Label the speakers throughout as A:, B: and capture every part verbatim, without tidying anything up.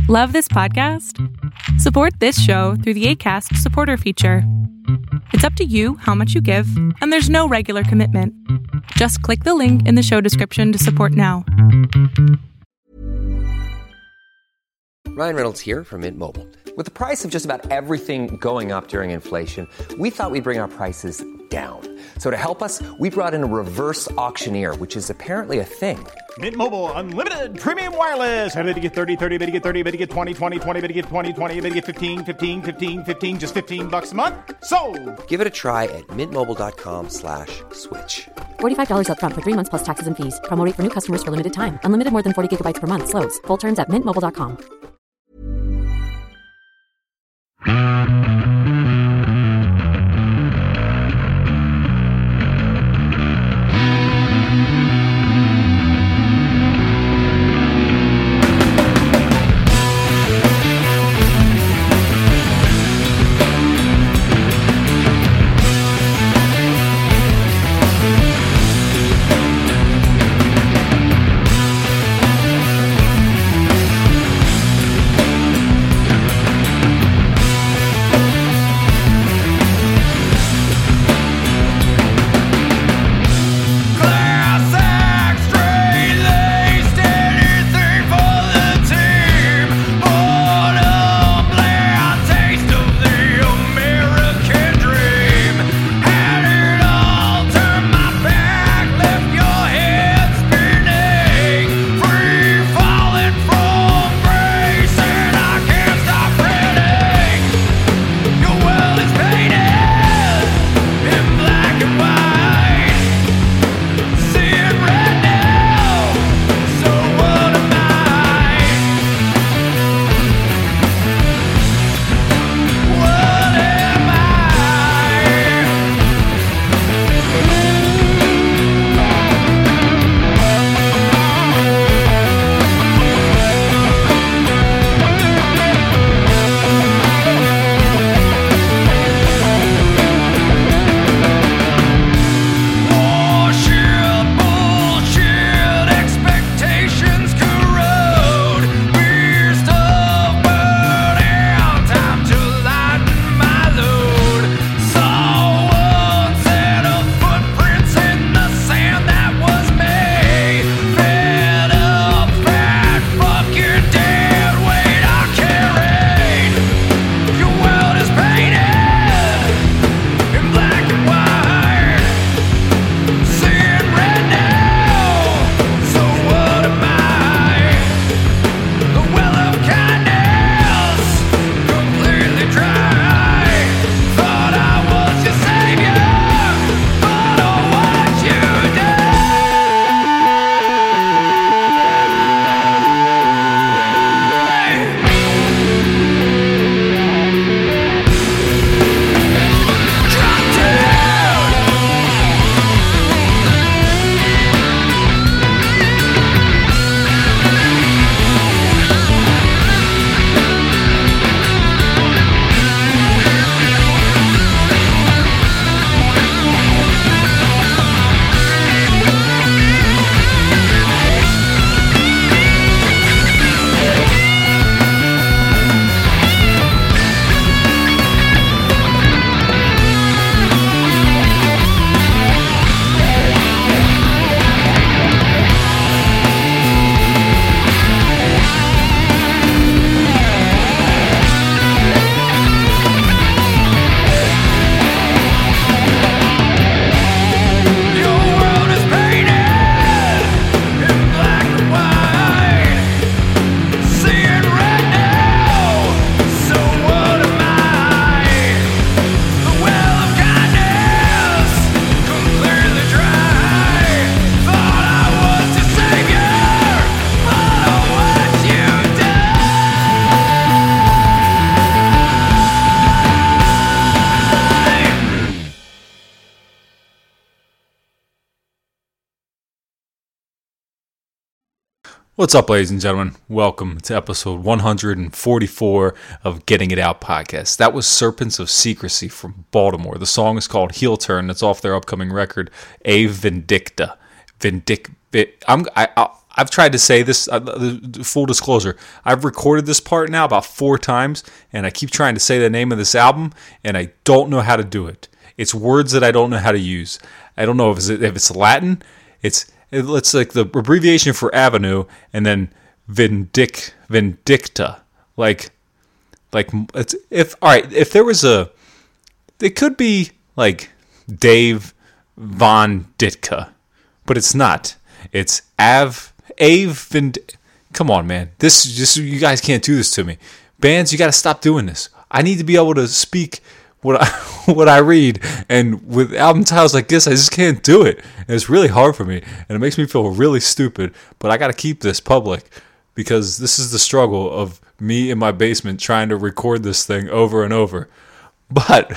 A: Love this podcast? Support this show through the Acast supporter feature. It's up to you how much you give, and there's no regular commitment. Just click the link in the show description to support now.
B: Ryan Reynolds here from Mint Mobile. With the price of just about everything going up during inflation, we thought we'd bring our prices down. So to help us, we brought in a reverse auctioneer, which is apparently a thing.
C: Mint Mobile Unlimited Premium Wireless. How to get thirty, thirty, how to get thirty, how to get twenty, twenty, twenty, how to get twenty, twenty, how to get fifteen, fifteen, fifteen, fifteen, just fifteen bucks a month? Sold! Give it a try at mintmobile.com slash switch.
D: forty-five dollars up front for three months plus taxes and fees. Promo rate for new customers for limited time. Unlimited more than forty gigabytes per month. Slows full terms at mint mobile dot com.
E: What's up, ladies and gentlemen? Welcome to episode one hundred forty-four of Getting It Out podcast. That was Serpents of Secrecy from Baltimore. The song is called Heel Turn. It's off their upcoming record, A Vindicta. Vindic. I'm, I, I, I've tried to say this, uh, full disclosure, I've recorded this part now about four times, and I keep trying to say the name of this album, and I don't know how to do it. It's words that I don't know how to use. I don't know if it's, if it's Latin. It's it's like the abbreviation for avenue, and then vindic vindicta. Like, like it's, if all right, if there was a, it could be like Dave Von Ditka, but it's not. It's Av. Ave Vind- Come on, man. This just you guys can't do this to me. Bands, you got to stop doing this. I need to be able to speak what I what I read, and with album titles like this, I just can't do it. And it's really hard for me, and it makes me feel really stupid. But I got to keep this public because this is the struggle of me in my basement trying to record this thing over and over. But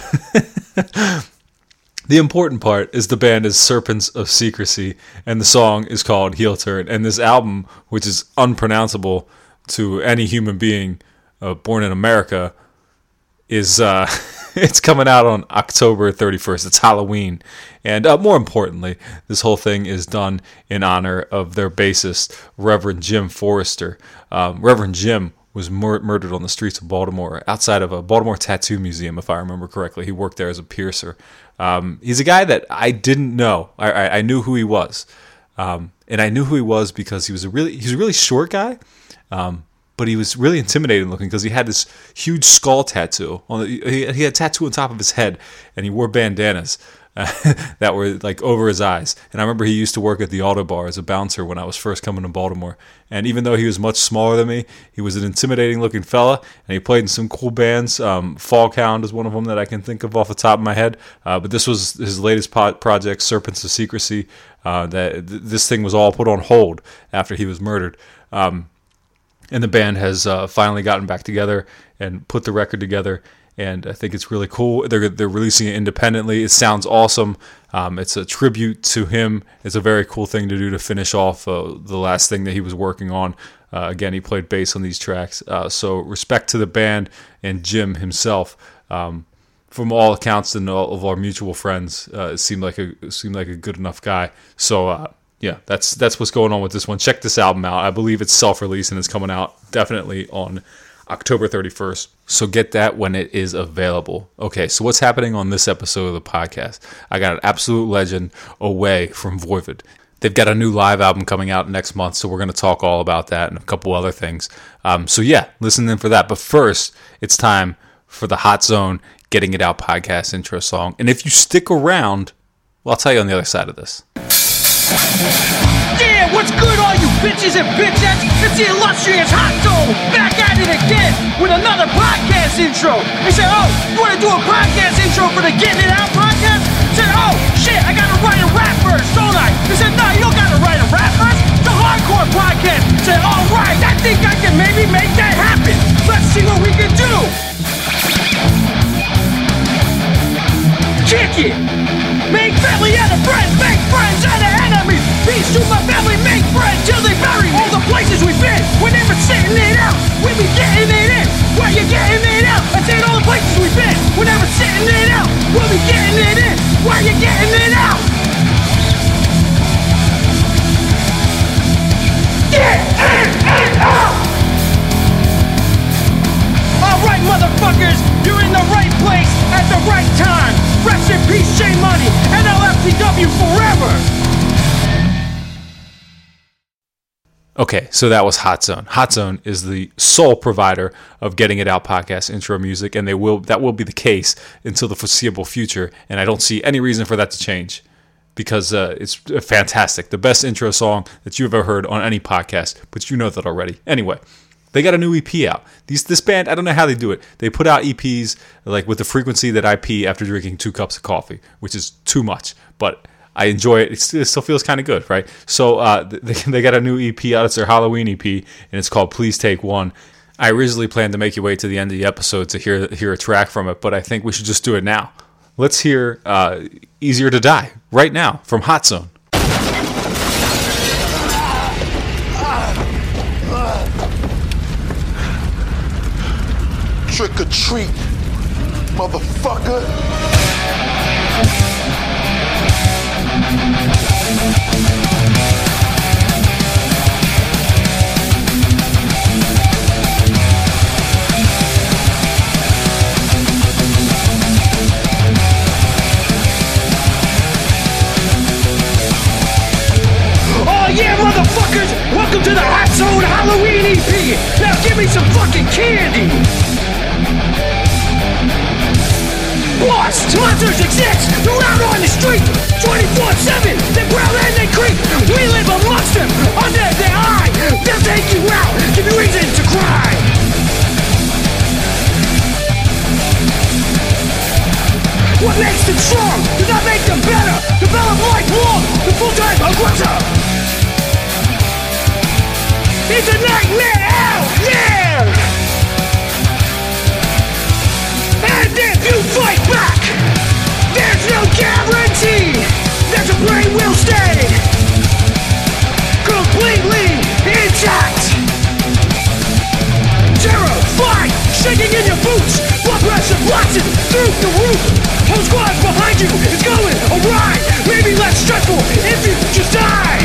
E: the important part is the band is Serpents of Secrecy, and the song is called Heel Turn. And this album, which is unpronounceable to any human being uh, born in America, is uh, it's coming out on October thirty-first. It's Halloween. And uh, more importantly, this whole thing is done in honor of their bassist, Reverend Jim Forrester. Um, Reverend Jim was mur- murdered on the streets of Baltimore outside of a Baltimore Tattoo Museum, if I remember correctly. He worked there as a piercer. Um, he's a guy that I didn't know. I, I, I knew who he was, um, and I knew who he was because he was a really he's a really short guy, um, but he was really intimidating looking because he had this huge skull tattoo on the, he, he had a tattoo on top of his head, and he wore bandanas uh, that were like over his eyes. And I remember he used to work at the Auto Bar as a bouncer when I was first coming to Baltimore. And even though he was much smaller than me, he was an intimidating looking fella, and he played in some cool bands. Um, Fall Count is one of them that I can think of off the top of my head. Uh, but this was his latest po- project, Serpents of Secrecy. Uh, that th- this thing was all put on hold after he was murdered. Um, and the band has uh, finally gotten back together and put the record together. And I think it's really cool. They're they're releasing it independently. It sounds awesome. Um, it's a tribute to him. It's a very cool thing to do to finish off uh, the last thing that he was working on. Uh, again, he played bass on these tracks. Uh, so respect to the band and Jim himself. Um, from all accounts and all of our mutual friends, uh, it seemed like a it seemed like a good enough guy. So uh, yeah, that's that's what's going on with this one. Check this album out. I believe it's self-released and it's coming out definitely on October thirty-first. So get that when it is available. Okay, so what's happening on this episode of the podcast? I got an absolute legend away from Voivod. They've got a new live album coming out next month, so we're going to talk all about that and a couple other things. Um, so yeah, listen in for that. But first, it's time for the Hot Zone Getting It Out podcast intro song. And if you stick around, well, I'll tell you on the other side of this.
F: Yeah, what's good, all you bitches and bitchettes? It's the illustrious Hot Zone back at it again with another podcast intro. They said, oh, you want to do a podcast intro for the Getting It Out podcast? I said, oh, shit, I got to write a rap verse, don't I? They said, no, you don't got to write a rap verse. It's a hardcore podcast. I said, all right, I think I can maybe make that happen. Let's see what we can do. Kick it. Make family out of friends, make friends out of enemies. Peace to my family, make friends till they bury me. All the places we've been, we're never sitting it out. We be getting it in, where you getting it out? I said all the places we've been, we're never sitting it out. We'll be getting it in, where you getting it out? Get it out! Alright, motherfuckers, you're in the right place at the right time. Rest in peace, J Money, and L F T W forever.
E: Okay, so that was Hot Zone. Hot Zone is the sole provider of Getting It Out podcast intro music, and they will that will be the case until the foreseeable future, and I don't see any reason for that to change because uh, it's fantastic. The best intro song that you've ever heard on any podcast, but you know that already. Anyway, they got a new E P out. These This band, I don't know how they do it. They put out E Ps like with the frequency that I pee after drinking two cups of coffee, which is too much, but I enjoy it. It still feels kind of good, right? So uh, they, they got a new E P out. It's their Halloween E P, and it's called Please Take One. I originally planned to make you wait to the end of the episode to hear hear a track from it, but I think we should just do it now. Let's hear uh, Easier to Die right now from Hot Zone.
G: Trick or treat, motherfucker.
F: me some fucking candy. Boss, monsters exist. They're out on the street twenty-four seven. They growl and they creep. We live amongst them under their eye. They'll take you out, give you reason to cry. What makes them strong does not make them better. Develop lifelong, the full-time aggressor. It's a nightmare out there. And if you fight back, there's no guarantee that your brain will stay completely intact. Terrified, shaking in your boots, blood pressure blasting through the roof. Whole squad behind you is going awry. Maybe less stressful if you just die.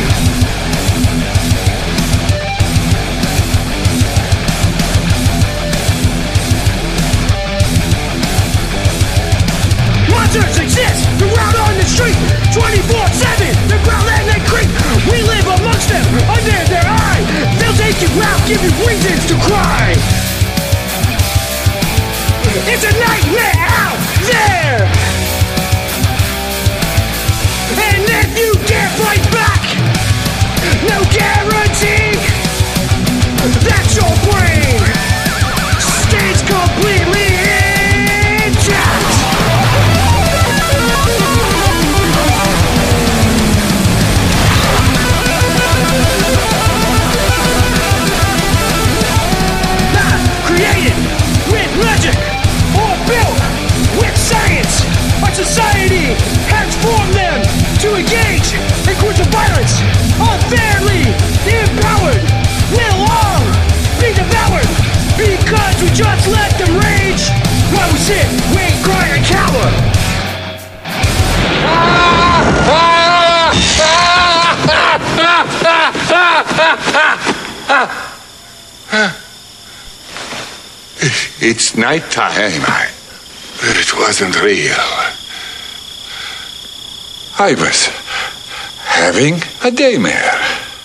F: Monsters exist, they're out on the street twenty-four seven, they growl and they creep. We live amongst them, under their eye. They'll take you out, give you reasons to cry. It's a nightmare out there. And if you can't fight back, no guarantee that your brain stays completely intact. Not created with logic or built with science. Our society has formed them to engage in courts of violence. Unfairly empowered will all be devoured because we just let them rage while we sit, wait, cry, and cower.
G: It's night time, but it wasn't real. I was having a daymare.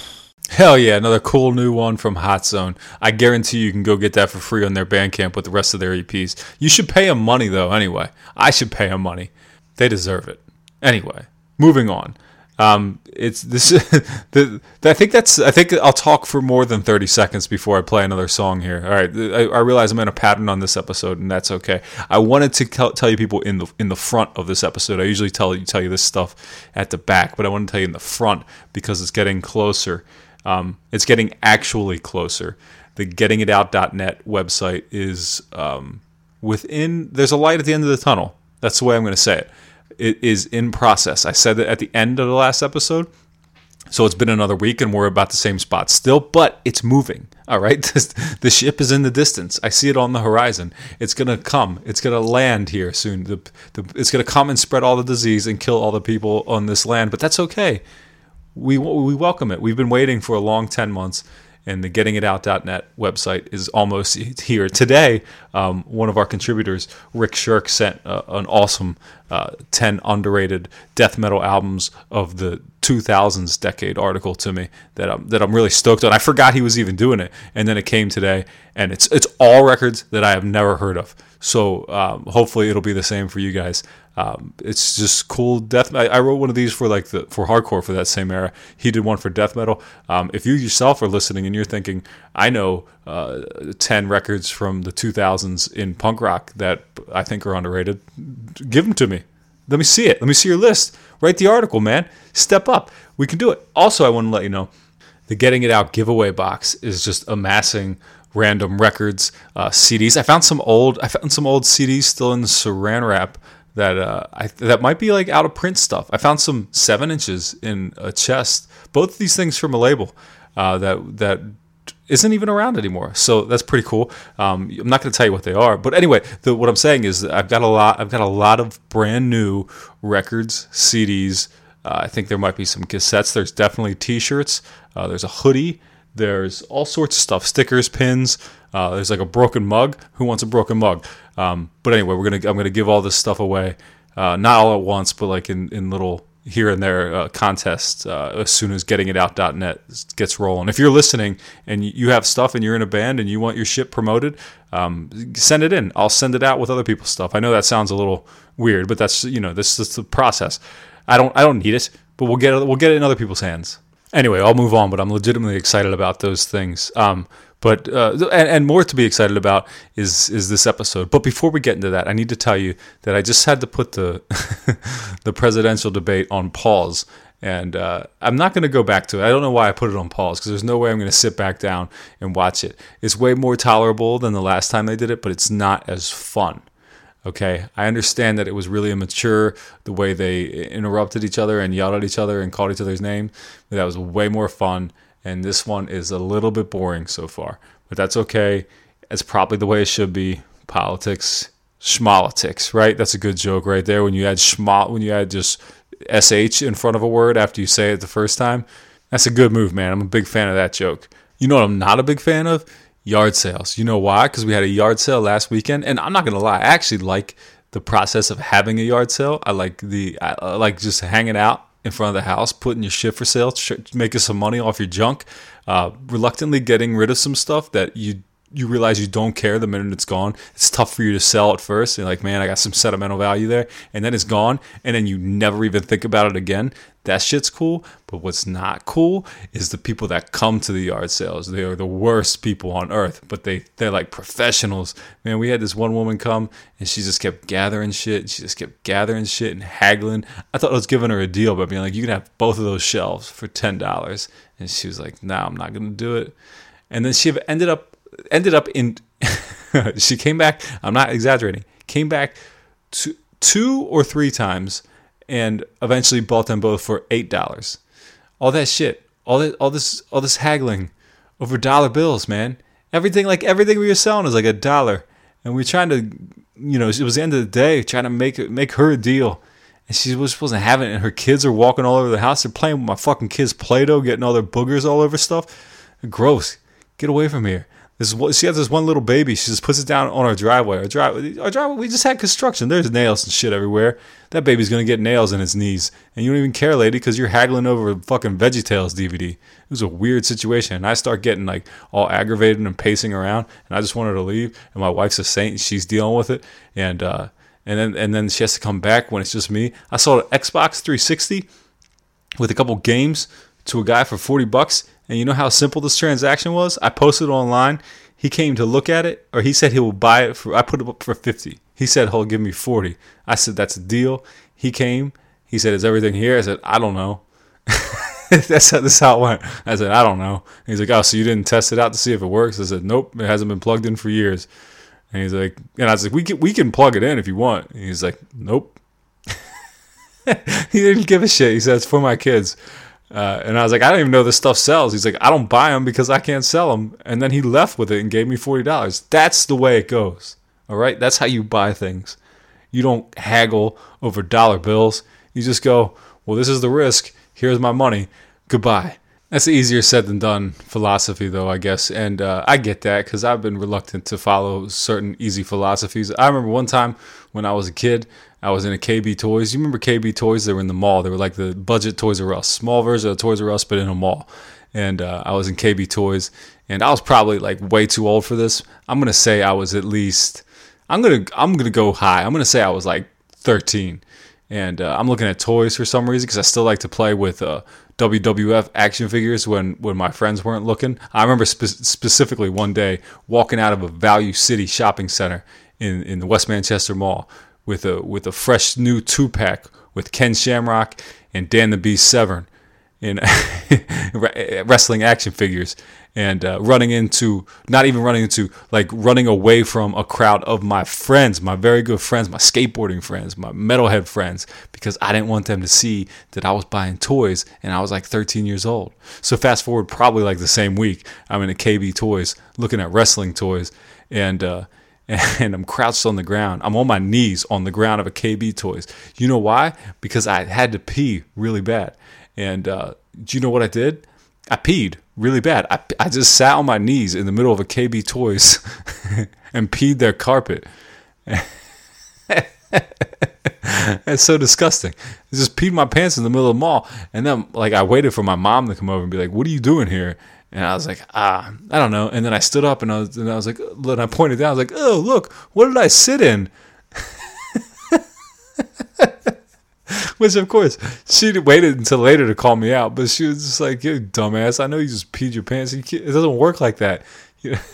E: Hell yeah, another cool new one from Hot Zone. I guarantee you can go get that for free on their Bandcamp with the rest of their E Ps. You should pay them money, though, anyway. I should pay them money. They deserve it. Anyway, moving on. Um, it's this. the, I think that's. I think I'll talk for more than thirty seconds before I play another song here. All right. I, I realize I'm in a pattern on this episode, and that's okay. I wanted to tell, tell you people in the in the front of this episode. I usually tell you tell you this stuff at the back, but I want to tell you in the front because it's getting closer. Um, it's getting actually closer. The getting it out dot net website is um, within. There's a light at the end of the tunnel. That's the way I'm going to say it. It is in process. I said that at the end of the last episode. So it's been another week and we're about the same spot still, but it's moving. All right. The ship is in the distance. I see it on the horizon. It's going to come. It's going to land here soon. The, the, it's going to come and spread all the disease and kill all the people on this land, but that's okay. We, we welcome it. We've been waiting for a long ten months. And the getting it out dot net website is almost here. Today, um, one of our contributors, Rick Shirk, sent uh, an awesome uh, ten underrated death metal albums of the two thousands decade article to me that I'm, that I'm really stoked on. I forgot he was even doing it. And then it came today, and it's it's all records that I have never heard of. So um, hopefully it'll be the same for you guys. Um, it's just cool death. I, I wrote one of these for like the for hardcore for that same era. He did one for death metal. Um, if you yourself are listening and you're thinking, I know uh, ten records from the two thousands in punk rock that I think are underrated, give them to me. Let me see it. Let me see your list. Write the article, man. Step up. We can do it. Also, I want to let you know, the Getting It Out giveaway box is just amassing random records, uh, C Ds. I found some old. I found some old C Ds still in the Saran wrap. That uh, I, that might be like out of print stuff. I found some seven inches in a chest. Both of these things from a label uh, that that isn't even around anymore. So that's pretty cool. Um, I'm not going to tell you what they are, but anyway, the, what I'm saying is that I've got a lot. I've got a lot of brand new records, C Ds. Uh, I think there might be some cassettes. There's definitely T-shirts. Uh, there's a hoodie. There's all sorts of stuff, stickers, pins. Uh, there's like a broken mug. Who wants a broken mug? Um, but anyway, we're gonna I'm gonna give all this stuff away, uh, not all at once, but like in, in little here and there uh, contests uh, as soon as getting it out dot net gets rolling. If you're listening and you have stuff and you're in a band and you want your shit promoted, um, send it in. I'll send it out with other people's stuff. I know that sounds a little weird, but that's, you know, this is the process. I don't I don't need it, but we'll get it, we'll get it in other people's hands. Anyway, I'll move on, but I'm legitimately excited about those things. Um, But uh, and, and more to be excited about is is this episode. But before we get into that, I need to tell you that I just had to put the the presidential debate on pause, and uh, I'm not going to go back to it. I don't know why I put it on pause, because there's no way I'm going to sit back down and watch it. It's way more tolerable than the last time they did it, but it's not as fun. Okay, I understand that it was really immature the way they interrupted each other and yelled at each other and called each other's name, but that was way more fun. And this one is a little bit boring so far. But that's okay. It's probably the way it should be. Politics, schmolitics, right? That's a good joke right there. When you add schmo, when you add just S H in front of a word after you say it the first time, that's a good move, man. I'm a big fan of that joke. You know what I'm not a big fan of? Yard sales. You know why? Because we had a yard sale last weekend. And I'm not going to lie. I actually like the process of having a yard sale. I like the, I like just hanging out in front of the house, putting your shit for sale, making some money off your junk, uh, reluctantly getting rid of some stuff that you you realize you don't care the minute it's gone. It's tough for you to sell at first. You're like, man, I got some sentimental value there. And then it's gone. And then you never even think about it again. That shit's cool. But what's not cool is the people that come to the yard sales. They are the worst people on earth. But they, they're like professionals. Man, we had this one woman come and she just kept gathering shit. She just kept gathering shit and haggling. I thought I was giving her a deal by being like, you can have both of those shelves for ten dollars. And she was like, nah, I'm not going to do it. And then she ended up ended up in she came back, I'm not exaggerating, came back two, two or three times and eventually bought them both for eight dollars. All that shit, all that all this all this haggling over dollar bills, man. Everything like everything we were selling is like a dollar. And we we're trying to, you know, it was the end of the day, trying to make it make her a deal. And she was supposed to have it, and her kids are walking all over the house. They're playing with my fucking kids' Play-Doh, getting all their boogers all over stuff. Gross. Get away from here. This is, she has this one little baby. She just puts it down on our driveway. Our driveway, our driveway. We just had construction. There's nails and shit everywhere. That baby's gonna get nails in its knees, and you don't even care, lady, because you're haggling over a fucking VeggieTales D V D. It was a weird situation, and I start getting like all aggravated and pacing around, and I just wanted to leave. And my wife's a saint, and she's dealing with it, and uh, and then and then she has to come back when it's just me. I saw an Xbox three sixty with a couple games to a guy for forty bucks. And you know how simple this transaction was? I posted it online. He came to look at it, or he said he will buy it for, I put it up for fifty. He said he'll give me forty. I said, that's a deal. He came. He said, is everything here? I said, I don't know. That's how this how it went. I said, I don't know. And he's like, oh, so you didn't test it out to see if it works? I said, nope, it hasn't been plugged in for years. And he's like, and I was like, we can, we can plug it in if you want. And he's like, nope. He didn't give a shit. He said, it's for my kids. Uh, and I was like, I don't even know this stuff sells. He's like, I don't buy them because I can't sell them. And then he left with it and gave me forty dollars. That's the way it goes. All right? That's how you buy things. You don't haggle over dollar bills. You just go, well, this is the risk. Here's my money. Goodbye. That's easier said than done philosophy, though, I guess. And uh, I get that because I've been reluctant to follow certain easy philosophies. I remember one time when I was a kid, I was in a K B Toys. You remember K B Toys? They were in the mall. They were like the budget Toys R Us. Small version of Toys R Us, but in a mall. And uh, I was in K B Toys. And I was probably like way too old for this. I'm going to say I was at least, I'm going to I'm gonna go high. I'm going to say I was like thirteen. And uh, I'm looking at toys for some reason because I still like to play with uh, W W F action figures when, when my friends weren't looking. I remember spe- specifically one day walking out of a Value City shopping center in, in the West Manchester Mall with a with a fresh new two-pack with Ken Shamrock and Dan the Beast Severn in wrestling action figures, and uh, running into, not even running into, like running away from a crowd of my friends, my very good friends, my skateboarding friends, my metalhead friends, because I didn't want them to see that I was buying toys and I was like thirteen years old. So fast forward probably like the same week, I'm in a K B Toys looking at wrestling toys, and uh, and I'm crouched on the ground. I'm on my knees on the ground of a K B Toys. You know why? Because I had to pee really bad. And uh, do you know what I did? I peed really bad. I, I just sat on my knees in the middle of a K B It's so disgusting. I just peed my pants in the middle of the mall. And then, like, I waited for my mom to come over and be like, what are you doing here? And I was like, ah, I don't know. And then I stood up and I was, and I was like, and I pointed down. I was like, oh, look, what did I sit in? Which, of course, she waited until later to call me out. But she was just like, you dumbass, I know you just peed your pants. You can't, it doesn't work like that. You know?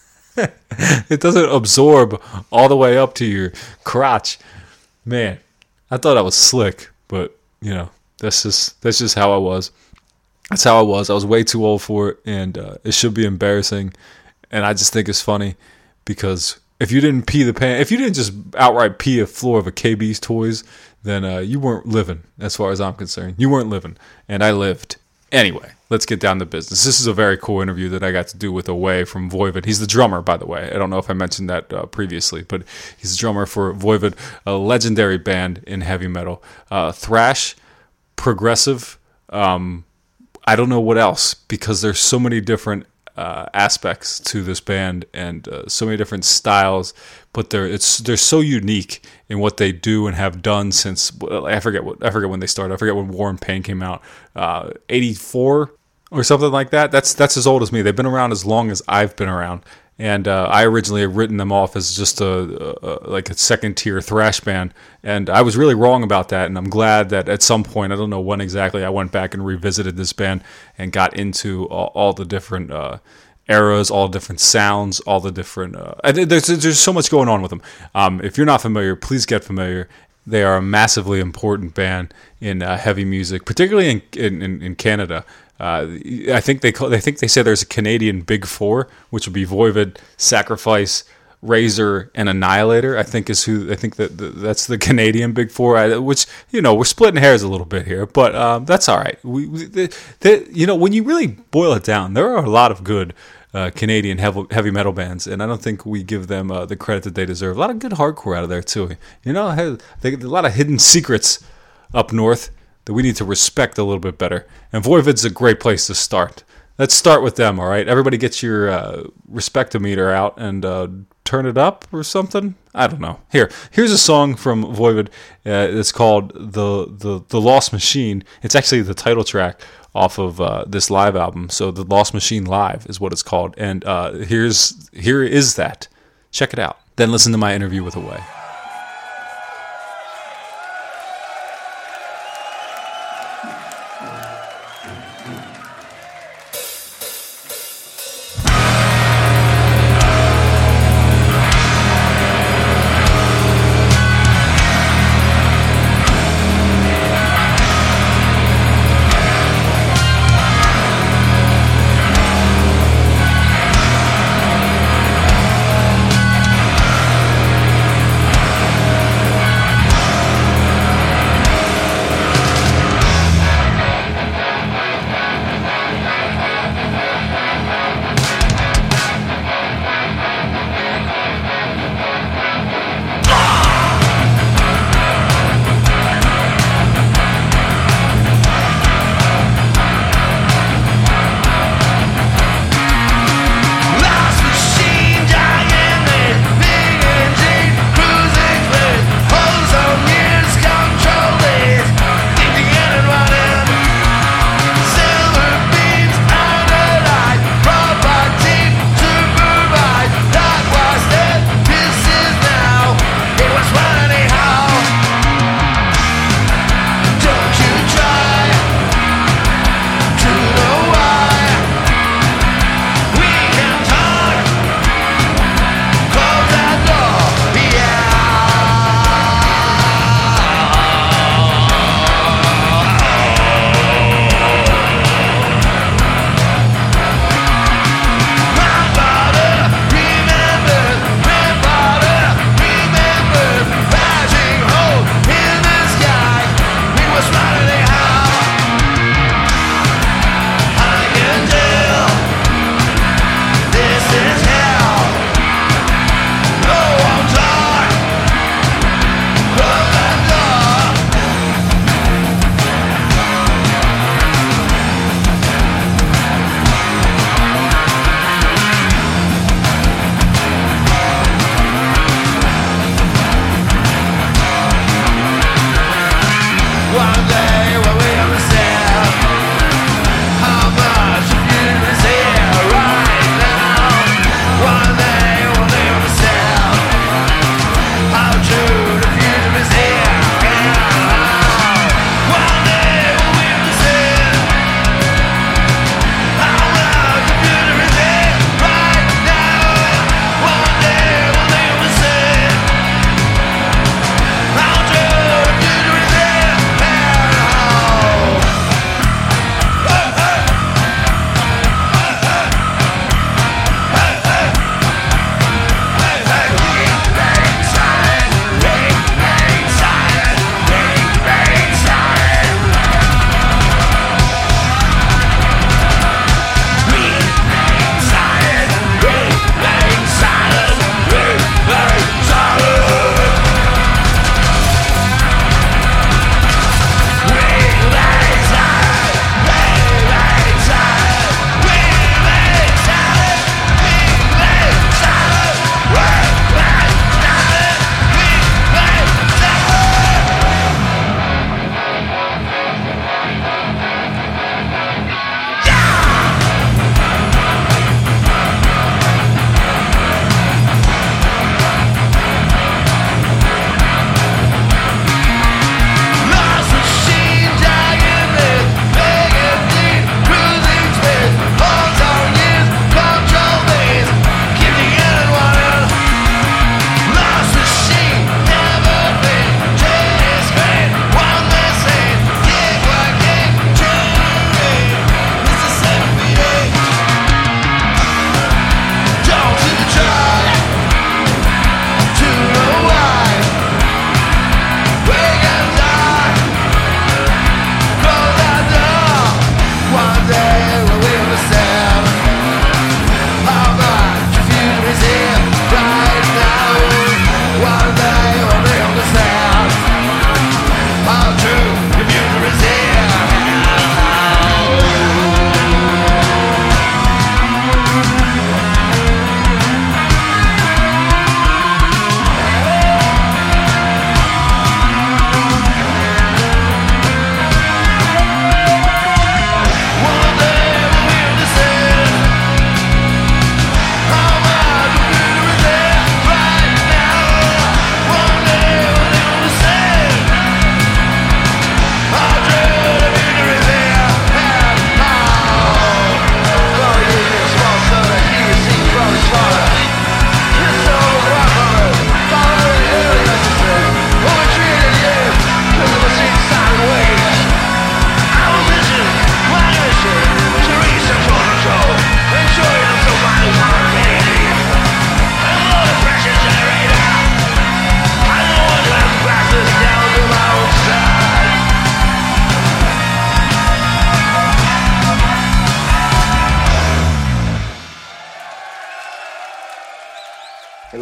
E: It doesn't absorb all the way up to your crotch. Man, I thought I was slick. But, you know, that's just that's just how I was. That's how I was. I was way too old for it. And uh, it should be embarrassing. And I just think it's funny because if you didn't pee the pants, if you didn't just outright pee a floor of a K B's Toys, then uh, you weren't living, as far as I'm concerned. You weren't living, and I lived. Anyway, let's get down to business. This is a very cool interview that I got to do with Away from Voivod. He's the drummer, by the way. I don't know if I mentioned that uh, previously, but he's the drummer for Voivod, a legendary band in heavy metal. Uh, thrash, progressive, um, I don't know what else, because there's so many different Uh, aspects to this band and uh, so many different styles, but they're it's they're so unique in what they do and have done since I forget what I forget when they started. I forget when War and Pain came out, uh, eighty-four or something like that. That's that's as old as me. They've been around as long as I've been around, and uh, I originally had written them off as just a, a like a second tier thrash band, and I was really wrong about that. And I'm glad that at some point, I don't know when exactly, I went back and revisited this band and got into all, all the different uh, eras, all the different sounds, all the different. Uh, there's there's so much going on with them. Um, if you're not familiar, please get familiar. They are a massively important band in uh, heavy music, particularly in in, in Canada. Uh, I think they call, they think they say there's a Canadian Big Four, which would be Voivod, Sacrifice, Razor, and Annihilator. I think is who I think that the, that's the Canadian Big Four. I, which you know we're splitting hairs a little bit here, but um, that's all right. We, we they, they, you know when you really boil it down, there are a lot of good uh, Canadian heavy, heavy metal bands, and I don't think we give them uh, the credit that they deserve. A lot of good hardcore out of there too. You know, they, a lot of hidden secrets up north that we need to respect a little bit better. And Voivod's a great place to start. Let's start with them, all right? Everybody get your uh, respectometer out and uh, turn it up or something. I don't know. Here, here's a song from Voivod. Uh, it's called the, the the Lost Machine. It's actually the title track off of uh, this live album. So the Lost Machine Live is what it's called. And uh, here's here is that. Check it out. Then listen to my interview with Away.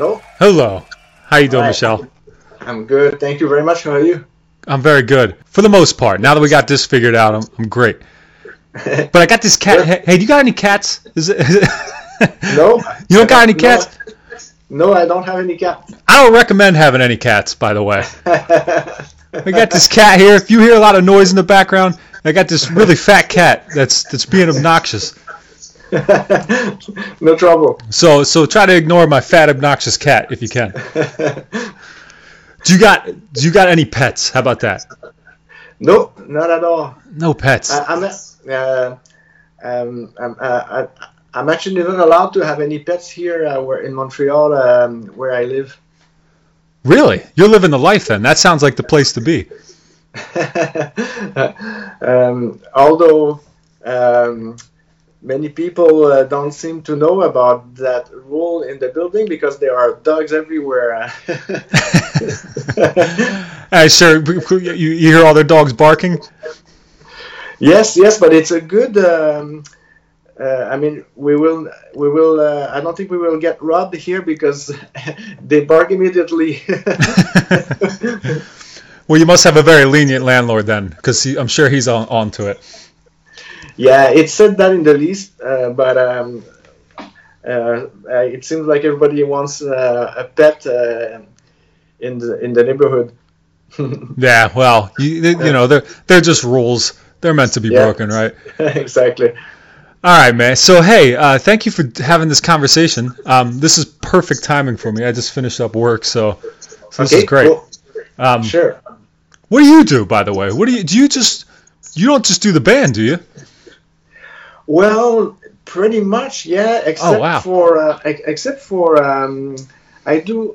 H: Hello.
E: Hello. How you doing,
H: Hi.
E: Michel?
H: I'm good. Thank you very much. How are you?
E: I'm very good. For the most part. Now that we got this figured out, I'm, I'm great. But I got this cat. Hey, hey, do you got any cats? Is it, is it
H: No.
E: You don't got any
H: No,
E: cats?
H: No, I don't have any cats.
E: I don't recommend having any cats, by the way. I got this cat here. If you hear a lot of noise in the background, I got this really fat cat that's that's being obnoxious.
H: No trouble.
E: So so try to ignore my fat obnoxious cat if you can. Do you got do you got any pets? How about that?
H: No, not at all.
E: No pets.
H: I, I'm, uh, um, I'm, uh, I, I'm actually not allowed to have any pets here uh, where in Montreal, um, where I live.
E: Really? You're living the life then. That sounds like the place to be.
H: um, although um, many people uh, don't seem to know about that rule in the building because there are dogs everywhere.
E: uh, sure. You, you hear all their dogs barking?
H: Yes, yes, but it's a good. Um, uh, I mean, we will, we will. Uh, I don't think we will get robbed here because they bark immediately.
E: Well, you must have a very lenient landlord then, because I'm sure he's on, on to it.
H: Yeah, it said that in the lease, uh, but um, uh, uh, it seems like everybody wants uh, a pet uh, in the in the neighborhood.
E: Yeah, well, you, you know, they're they're just rules. They're meant to be
H: Yeah.
E: broken, right?
H: Exactly.
E: All right, man. So, hey, uh, thank you for having this conversation. Um, this is perfect timing for me. I just finished up work, so, so this
H: Okay,
E: is great.
H: cool.
E: Um,
H: Sure.
E: What do you do, by the way? What do you do? You just you don't just do the band, do you?
H: Well, pretty much, yeah. Except
E: Oh, wow.
H: for uh, ex- except for um, I do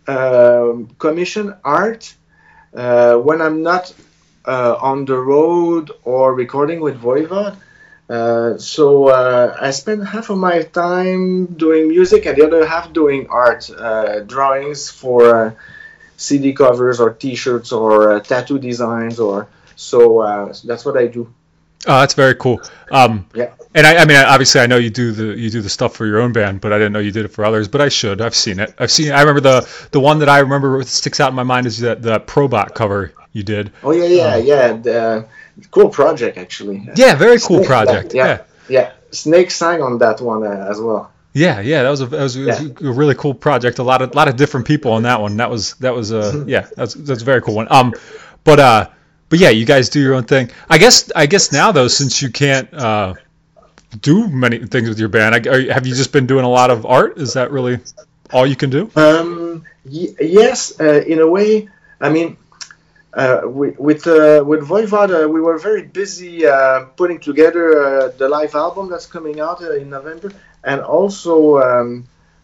H: um commission art uh, when I'm not uh, on the road or recording with Voivod. Uh, so uh, I spend half of my time doing music and the other half doing art, uh, drawings for uh, C D covers or T-shirts or uh, tattoo designs, or so uh, that's what I do.
E: Oh, that's very cool. Um,
H: Yeah.
E: And I, I mean, obviously, I know you do the you do the stuff for your own band, but I didn't know you did it for others. But I should. I've seen it. I've seen. I remember the the one that I remember that sticks out in my mind is that the Probot cover you did.
H: Oh yeah, yeah,
E: Um,
H: yeah. The, cool project actually.
E: Yeah, very cool
H: Snake-
E: project.
H: Yeah,
E: Yeah.
H: yeah. Snake sang on that one uh, as well.
E: Yeah, yeah, that was a that was, it was
H: Yeah.
E: a really cool project. A lot of lot of different people on that one. That was that was uh yeah, that's that's a very cool one. Um, but uh, but yeah, you guys do your own thing. I guess I guess now though, since you can't uh do many things with your band, I, are, have you just been doing a lot of art? Is that really all you can do?
H: Um, y- yes, uh, in a way. I mean, uh, we, with uh, with Voivod, uh, we were very busy uh, putting together uh, the live album that's coming out uh, in November, and also um,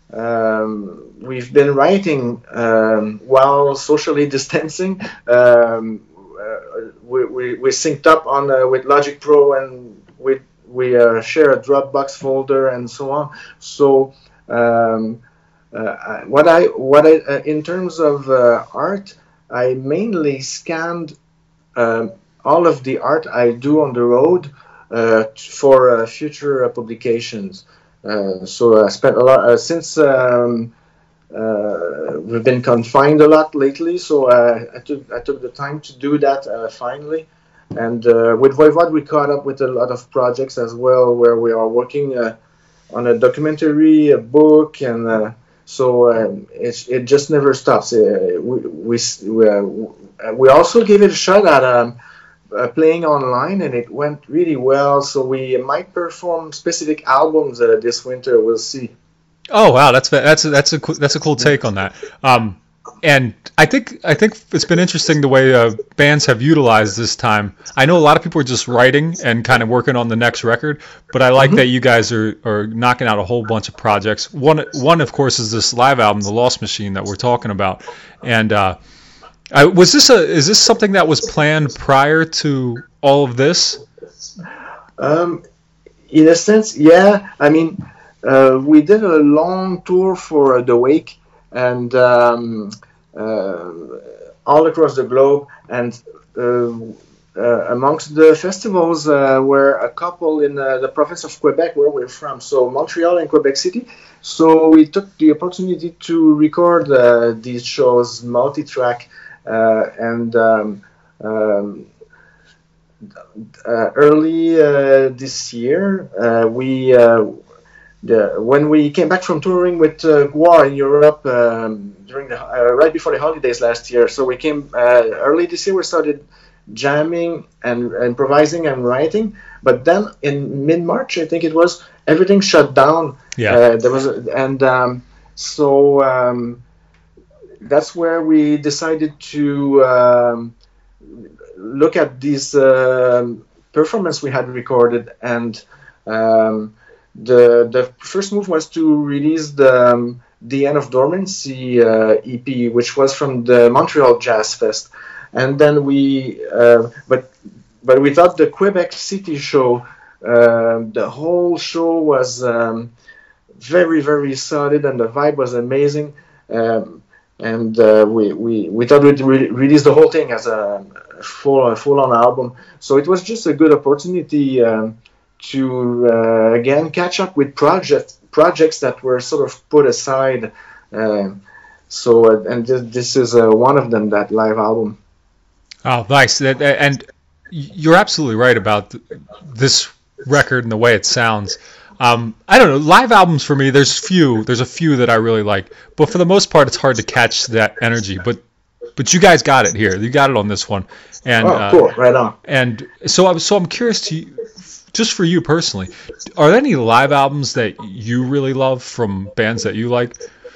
H: um, we've been writing um, while socially distancing. Um, uh, we, we we synced up on uh, with Logic Pro, and we we uh, share a Dropbox folder and so on. So. Um, Uh, what I what I uh, in terms of uh, art, I mainly scanned um, all of the art I do on the road uh, for uh, future uh, publications. Uh, so I spent a lot uh, since um, uh, we've been confined a lot lately. So uh, I took I took the time to do that uh, finally. And uh, with Voivod, we caught up with a lot of projects as well, where we are working uh, on a documentary, a book, and. Uh, So um, it it just never stops. Uh, we we we, uh, we also gave it a shot at um, uh, playing online, and it went really well. So we might perform specific albums uh, this winter. We'll see.
E: Oh wow, that's that's that's a cool, that's a cool take on that. Um, and I think I think it's been interesting the way uh, bands have utilized this time. I know a lot of people are just writing and kind of working on the next record, but I like
H: Mm-hmm.
E: that you guys are, are knocking out a whole bunch of projects. One one of course is this live album, The Lost Machine, that we're talking about. And uh, I, was this a is this something that was planned prior to all of this?
H: Um, in a sense, yeah. I mean, uh, we did a long tour for The Wake, and um, uh, all across the globe, and uh, uh, amongst the festivals uh, were a couple in uh, the province of Quebec, where we're from, so Montreal and Quebec City. So we took the opportunity to record uh, these shows multi-track, uh, and um, um, uh, early uh, this year, uh, we uh, the, when we came back from touring with uh, Gwar in Europe um, during the uh, right before the holidays last year. So we came uh, early this year. We started jamming and improvising and writing, but then in mid-March, I think it was, everything shut down.
E: Yeah,
H: uh, there was, a, and um, so um, that's where we decided to um, look at these uh, performance we had recorded, and um, the the first move was to release the um, the End of Dormancy uh, E P, which was from the Montreal Jazz Fest. And then we, uh, but but we thought the Quebec City show, uh, the whole show was um, very, very solid, and the vibe was amazing. Um, and uh, we, we we thought we'd re- release the whole thing as a full a full-on album. So it was just a good opportunity um, to uh, again catch up with projects projects that were sort of put aside. Uh, so uh, and th- this is uh, one of them, that live album.
E: Oh, nice. And you're absolutely right about this record and the way it sounds. Um, I don't know. Live albums for me, there's few. There's a few that I really like, but for the most part, it's hard to catch that energy. But but you guys got it here. You got it on this one. And
H: oh, cool. Uh, right on.
E: And so I'm so I'm curious to you, just for you personally, are there any live albums that you really love from bands that you like?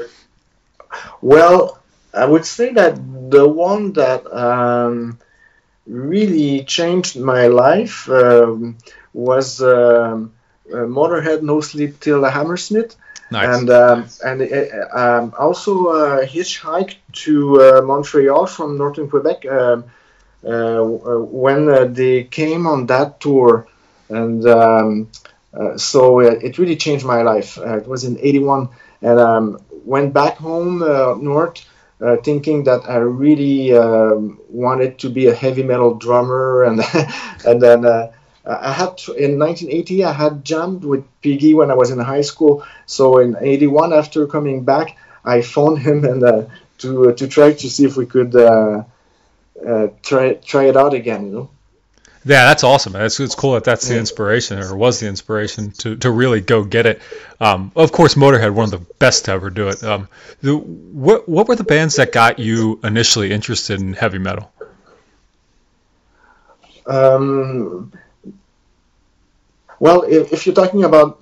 H: Well, I would say that the one that um, really changed my life um, was um, uh, Motorhead No Sleep Till Hammersmith.
E: Nice.
H: And um, and uh, um, also uh, hitchhiked to uh, Montreal from northern Quebec uh, uh, when uh, they came on that tour. And um, uh, so it really changed my life. Uh, it was in eighty-one, and um, went back home uh, north. Uh, thinking that I really uh, wanted to be a heavy metal drummer, and and then uh, I had to, in nineteen eighty I had jammed with Piggy when I was in high school. So in eighty-one, after coming back, I phoned him and uh, to uh, to try to see if we could uh, uh, try try it out again. You know.
E: Yeah, that's awesome. It's it's cool that that's the inspiration, or was the inspiration to, to really go get it. Um, of course, Motorhead, one of the best to ever do it. Um, the, what what were the bands that got you initially interested in heavy metal?
H: Um, well, if, if you're talking about,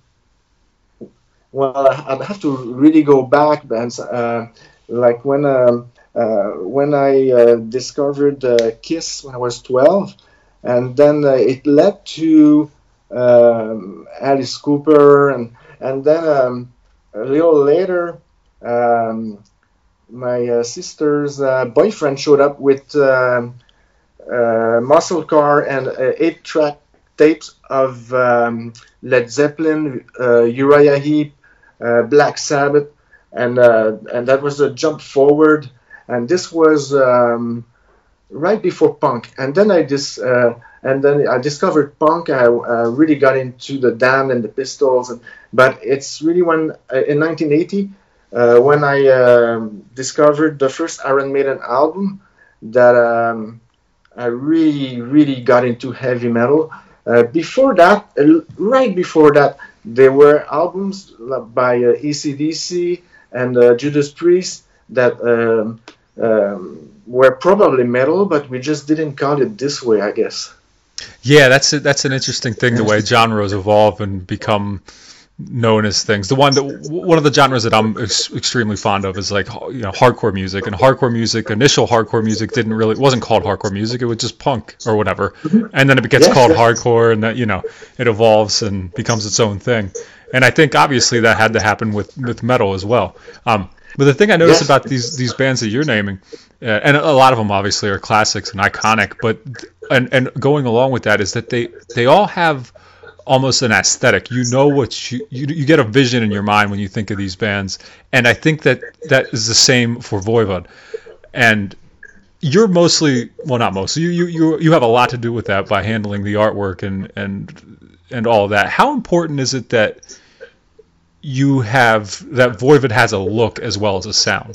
H: well, I'd have to really go back, bands uh, like when um, uh, when I uh, discovered uh, Kiss when I was twelve. And then uh, it led to um, Alice Cooper, and and then um, a little later, um, my uh, sister's uh, boyfriend showed up with uh, uh, Muscle Car and uh, eight-track tapes of um, Led Zeppelin, uh, Uriah Heep, uh, Black Sabbath, and uh, and that was a jump forward. And this was Um, right before punk, and then I dis, uh, and then I discovered punk. I uh, really got into the Damned and the Pistols, and, but it's really when uh, in nineteen eighty uh, when I uh, discovered the first Iron Maiden album that um, I really really got into heavy metal. Uh, before that, uh, right before that, there were albums by uh, A C D C and uh, Judas Priest that. Um, um, were probably metal, but we just didn't call it this way, I guess.
E: Yeah, that's a, that's an interesting thing, the way genres evolve and become known as things. The one that one of the genres that I'm ex- extremely fond of is like, you know, hardcore music. And hardcore music, initial hardcore music didn't really, it wasn't called hardcore music. It was just punk or whatever. Mm-hmm. And then it gets yeah, called yeah. hardcore, and that, you know, it evolves and becomes its own thing. And I think obviously that had to happen with, with metal as well. Um, but the thing I noticed yes. about these these bands that you're naming, uh, and a lot of them obviously are classics and iconic, but and and going along with that is that they they all have almost an aesthetic. You know what you, you you get a vision in your mind when you think of these bands, and I think that that is the same for Voivod. And you're mostly, well, not mostly, you, you, you, you have a lot to do with that by handling the artwork and, and, and all of that. How important is it that you have, that Voivod has a look as well as a sound?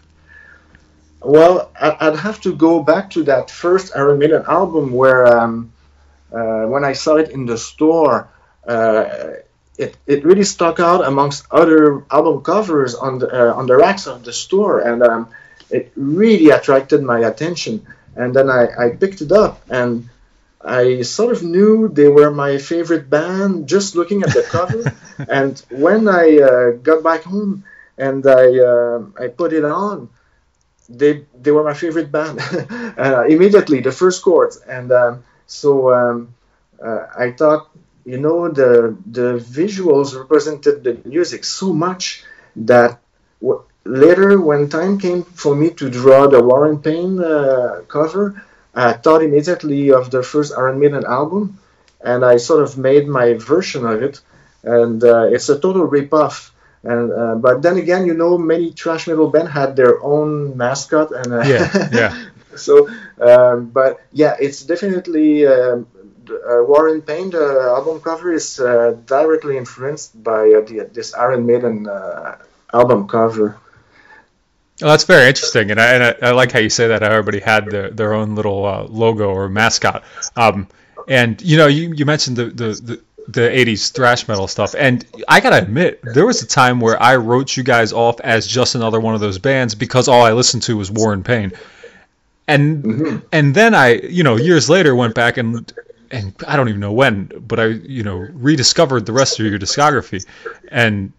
H: Well, I'd have to go back to that first Iron Maiden album where, um, uh, when I saw it in the store, uh, it it really stuck out amongst other album covers on the uh, on the racks of the store, and um, it really attracted my attention. And then I, I picked it up, and I sort of knew they were my favorite band just looking at the cover. And when I uh, got back home and I uh, I put it on, they they were my favorite band uh, immediately, the first chords. And um, so um, uh, I thought, you know, the the visuals represented the music so much that w- later, when time came for me to draw the Warren Payne uh, cover, I thought immediately of the first Iron Maiden album, and I sort of made my version of it. And uh, it's a total rip-off. And uh, but then again, you know, many thrash metal bands had their own mascot, and uh,
E: yeah, yeah.
H: So, um, but yeah, it's definitely um, uh, Warren Payne. The album cover is uh, directly influenced by uh, the, this Iron Maiden uh, album cover.
E: Well, that's very interesting, and I, and I, I like how you say that. How everybody had their, their own little uh, logo or mascot. Um, and you know, you, you mentioned the, the, the the eighties thrash metal stuff, and I gotta admit, there was a time where I wrote you guys off as just another one of those bands because all I listened to was Warren Payne, and mm-hmm. and then I, you know, years later went back and and I don't even know when, but I, you know, rediscovered the rest of your discography, and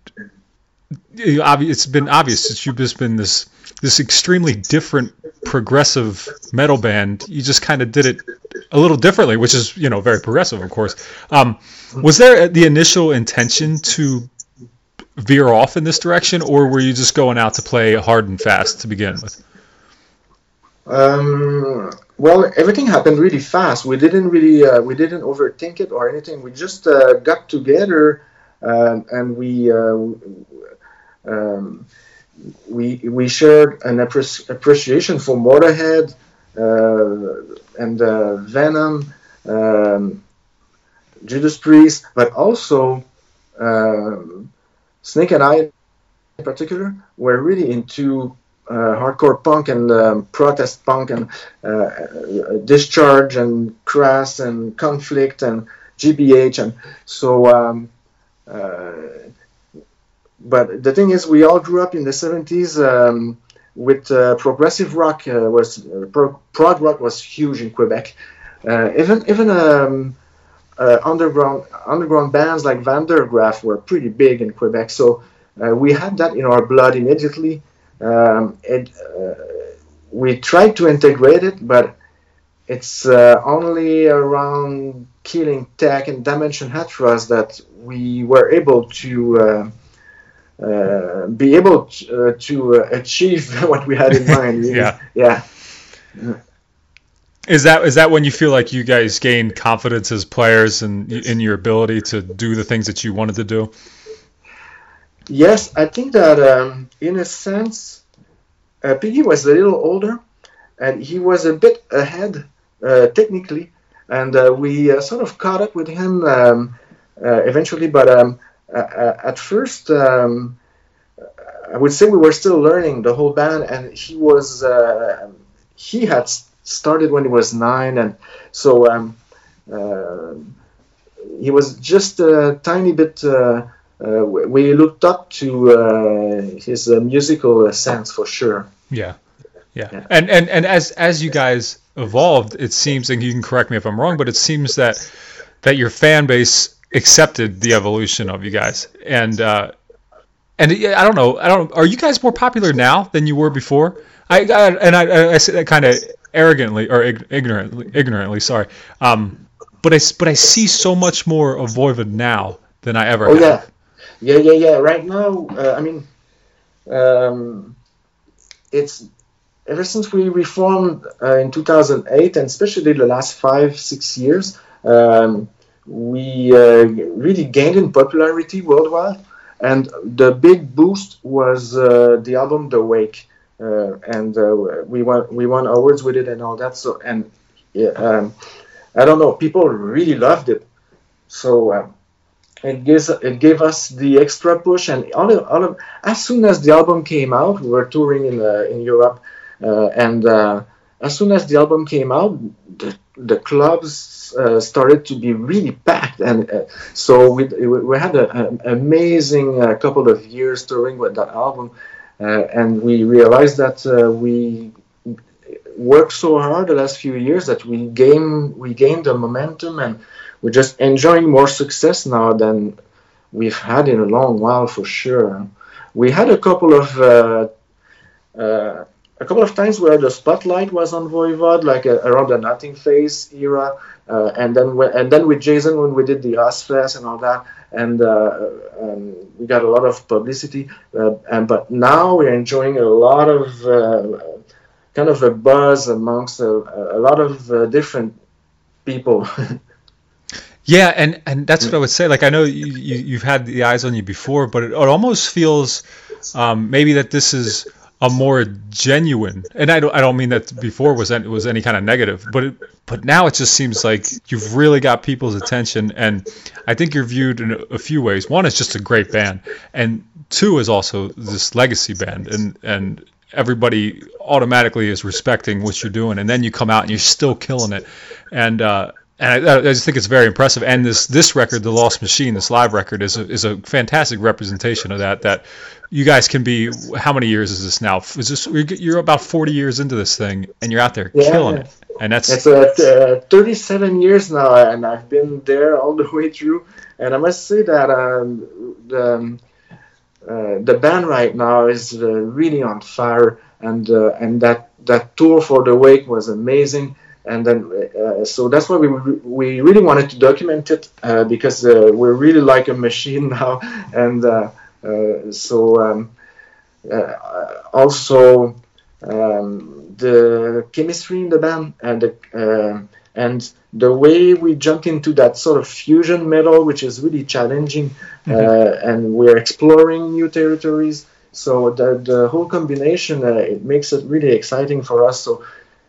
E: it's been obvious that you've just been this this extremely different progressive metal band. You just kind of did it a little differently, which is, you know, very progressive, of course. Um, was there the initial intention to veer off in this direction, or were you just going out to play hard and fast to begin with?
H: Um, well, everything happened really fast. We didn't really, uh, we didn't overthink it or anything. We just uh, got together uh, and we, uh, um, we we shared an appre- appreciation for Motorhead uh, and uh, Venom, um, Judas Priest, but also um, Snake and I, in particular, were really into uh, hardcore punk and um, protest punk and uh, Discharge and Crass and Conflict and G B H, and so. Um, uh, But the thing is, we all grew up in the seventies um, with uh, progressive rock. Uh, was uh, pro- prog rock was huge in Quebec. Uh, even even um, uh, underground underground bands like Van der Graaf were pretty big in Quebec. So uh, we had that in our blood immediately. Um, it, uh, we tried to integrate it, but it's uh, only around Killing Tech and Dimension Hatras that we were able to. Uh, Uh, be able to, uh, to uh, achieve what we had in mind.
E: yeah,
H: yeah.
E: Is that is that when you feel like you guys gained confidence as players and in, in your ability to do the things that you wanted to do?
H: Yes, I think that um, in a sense, uh, Piggy was a little older, and he was a bit ahead uh, technically, and uh, we uh, sort of caught up with him um, uh, eventually, but. Um, Uh, at first, um, I would say we were still learning the whole band, and he was uh, he had started when he was nine, and so um, uh, he was just a tiny bit. Uh, uh, we looked up to uh, his uh, musical sense for sure.
E: Yeah. yeah, yeah, and and and as as you guys evolved, it seems, and you can correct me if I'm wrong, but it seems that that your fan base accepted the evolution of you guys, and uh, and I don't know, I don't. Are you guys more popular now than you were before? I, I and I, I say that kind of arrogantly or ignorantly, ignorantly. Sorry, um, but I but I see so much more of Voivod now than I ever.
H: Oh
E: have.
H: yeah, yeah, yeah, yeah. Right now, uh, I mean, um, it's ever since we reformed uh, in two thousand eight, and especially the last five six years. Um, we uh, really gained in popularity worldwide, and the big boost was uh, the album The Wake. uh, and uh, we won we won awards with it and all that. So and yeah, um, I don't know, people really loved it. So uh, it gives it gave us the extra push, and all of, all of as soon as the album came out, we were touring in uh, in Europe, uh, and uh, as soon as the album came out, the, the clubs uh, started to be really packed, and uh, so we we had an amazing uh, couple of years touring with that album, uh, and we realized that uh, we worked so hard the last few years that we gained we gained the momentum, and we're just enjoying more success now than we've had in a long while, for sure. We had a couple of uh, uh, a couple of times where the spotlight was on Voivod, like uh, around the Nothing Face era, uh, and then we, and then with Jason when we did the Ozfest and all that, and uh, um, we got a lot of publicity. Uh, and but now we're enjoying a lot of uh, kind of a buzz amongst a, a lot of uh, different people.
E: Yeah, and, and that's what I would say. Like, I know you, you, you've had the eyes on you before, but it, it almost feels um, maybe that this is a more genuine, and I don't I don't mean that before was any, was any kind of negative, but it, but now it just seems like you've really got people's attention, and I think you're viewed in a, a few ways. One is just a great band, and two is also this legacy band, and and everybody automatically is respecting what you're doing, and then you come out and you're still killing it, and uh, and I, I just think it's very impressive. And this this record, The Lost Machine, this live record, is a, is a fantastic representation of that. That you guys can be. How many years is this now? Is this you're about forty years into this thing, and you're out there
H: yeah,
E: killing it, and that's
H: it's uh, thirty-seven years now, and I've been there all the way through. And I must say that um, the um, uh, the band right now is uh, really on fire, and uh, and that that tour for the Wake was amazing. And then, uh, so that's why we we really wanted to document it, uh, because uh, we're really like a machine now. And uh, uh, so um, uh, also um, the chemistry in the band, and the, uh, and the way we jumped into that sort of fusion metal, which is really challenging, mm-hmm. uh, and we're exploring new territories. So the the whole combination, uh, it makes it really exciting for us. So.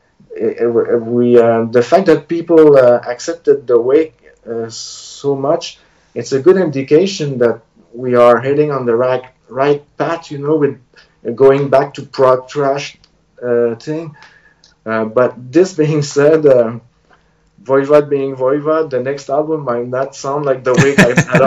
H: We uh, the fact that people uh, accepted the Wake uh, so much, it's a good indication that we are heading on the right right path, you know, with uh, going back to prog thrash uh, thing. Uh, but this being said, uh, Voivod being Voivod, the next album might not sound like the Wake at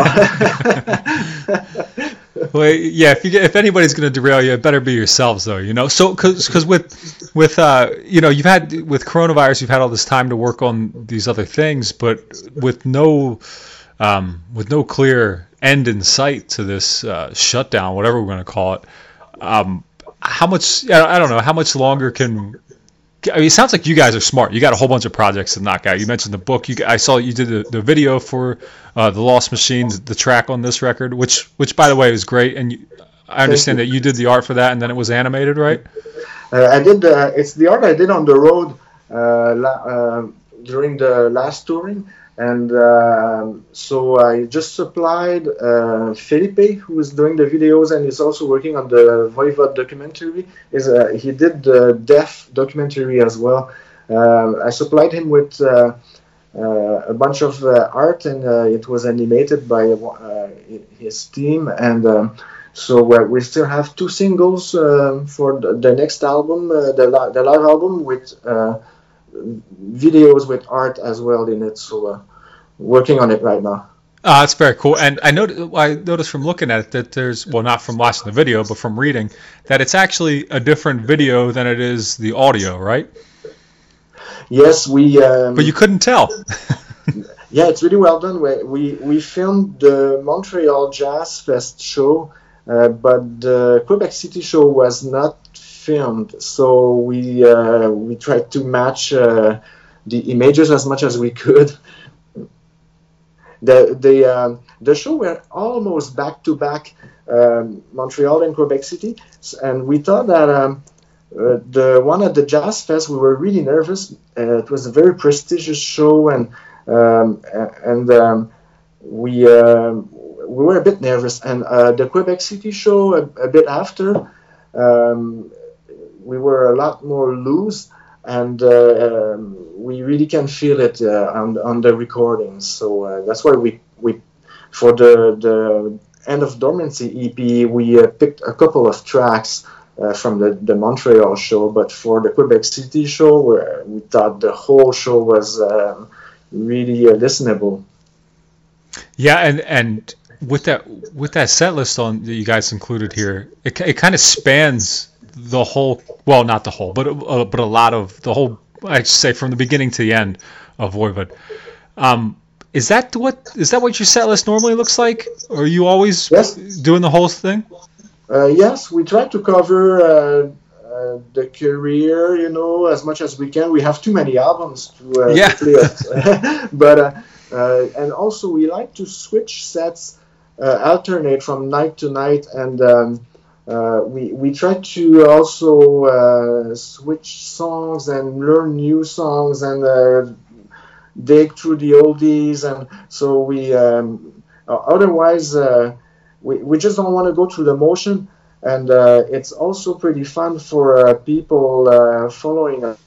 H: all.
E: Well, yeah. If you get, if anybody's going to derail you, it better be yourselves, though. You know, so because because with with uh, you know, you've had with coronavirus, you've had all this time to work on these other things, but with no um, with no clear end in sight to this uh, shutdown, whatever we're going to call it. Um, how much? I don't know. How much longer can? I mean, it sounds like you guys are smart. You got a whole bunch of projects to knock out. You mentioned the book. You, I saw you did the, the video for uh, The Lost Machine, the track on this record, which, which by the way, is great. And you, I understand that you did the art for that, and then it was animated, right?
H: Uh, I did. Uh, it's the art I did on the road uh, la- uh, during the last touring, and uh, so I just supplied uh, Felipe, who is doing the videos and is also working on the Voivod documentary. Is uh, he did the Deaf documentary as well. Uh, I supplied him with uh, uh, a bunch of uh, art, and uh, it was animated by uh, his team. And um, so uh, we still have two singles uh, for the, the next album, uh, the li- the live album with. Uh, videos with art as well in it, so uh, working on it right now.
E: Uh, that's very cool. And I noticed, I noticed from looking at it that there's, well, not from watching the video, but from reading, that it's actually a different video than it is the audio, right?
H: Yes, we... Um,
E: but you couldn't tell.
H: Yeah, it's really well done. We we, we filmed the Montreal Jazz Fest show, uh, but the Quebec City show was not filmed, so we uh, we tried to match uh, the images as much as we could. The the uh, the show were almost back to back, um, Montreal and Quebec City, and we thought that um, uh, the one at the Jazz Fest, we were really nervous. Uh, it was a very prestigious show, and um, and um, we uh, we were a bit nervous. And uh, the Quebec City show a, a bit after. Um, we were a lot more loose, and uh, um, we really can feel it uh, on on the recordings. So uh, that's why we we for the the End of Dormancy E P we uh, picked a couple of tracks uh, from the the Montreal show, but for the Quebec City show, where we thought the whole show was um, really uh, listenable.
E: Yeah, and and with that with that set list on that you guys included here, it it kind of spans the whole. Well, not the whole, but uh, but a lot of the whole. I should say from the beginning to the end of Voivod. Um, is that what is that what your set list normally looks like? Or are you always
H: yes.
E: doing the whole thing?
H: Uh, yes, we try to cover uh, uh, the career, you know, as much as we can. We have too many albums to, uh,
E: yeah.
H: to play it. but uh, uh, and also we like to switch sets, uh, alternate from night to night, and um, uh, we we try to also uh, switch songs and learn new songs and uh, dig through the oldies, and so we um, otherwise. Uh, We, we just don't want to go through the motion, and uh, it's also pretty fun for uh, people uh, following a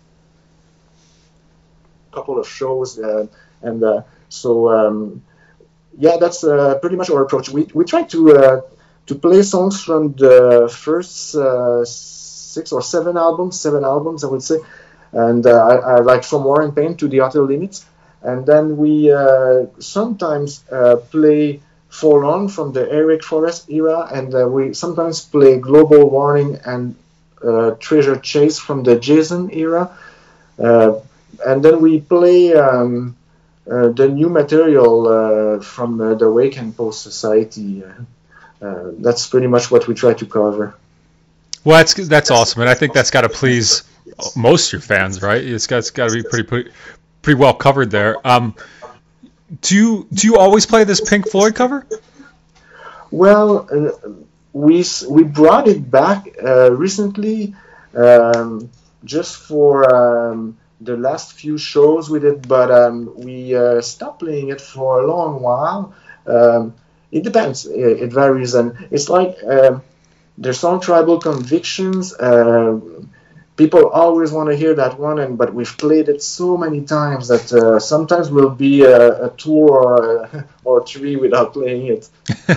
H: couple of shows, uh, and uh, so um, yeah, that's uh, pretty much our approach. We we try to uh, to play songs from the first uh, six or seven albums, seven albums I would say, and uh, I, I like From War and Pain to The Outer Limits, and then we uh, sometimes uh, play For Long from the Eric Forrest era, and uh, we sometimes play Global Warning and uh, Treasure Chase from the Jason era, uh, and then we play um, uh, the new material uh, from uh, the Wake and Post Society. Uh, uh, that's pretty much what we try to cover.
E: Well, that's that's awesome, and I think that's got to please most of your fans, right? It's got it's got to be pretty pretty pretty well covered there. Um, Do you do you always play this Pink Floyd cover?
H: Well, uh, we we brought it back uh, recently, um, just for um, the last few shows we did, but um, we uh, stopped playing it for a long while. Um, it depends; it, it varies, and it's like uh, the song "Tribal Convictions." Uh, People always want to hear that one, and but we've played it so many times that uh, sometimes we'll be a, a tour or, a, or three without playing it.